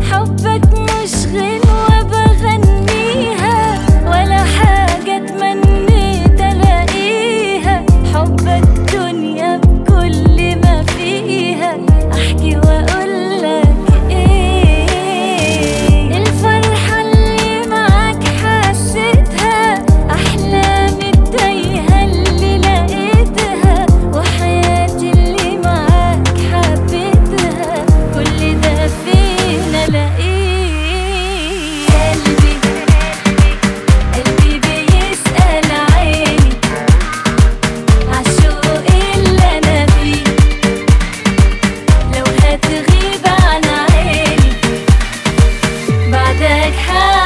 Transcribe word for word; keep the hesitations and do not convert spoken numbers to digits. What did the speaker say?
حبك مش غنوة بغنيها ولا حاجة تمنيت الاقيها، حبك دنيا بكل ما فيها، احكي واقولك ايه. الفرحة اللي معاك حسيتها، احلامي التايهة اللي لقيتها، وحياتي اللي معاك حبيتها، كل ده فين الاقيه. قلبي قلبي بيسأل عيني عالشوق اللي انا فيه، لو هتغيب عن عيني بعدك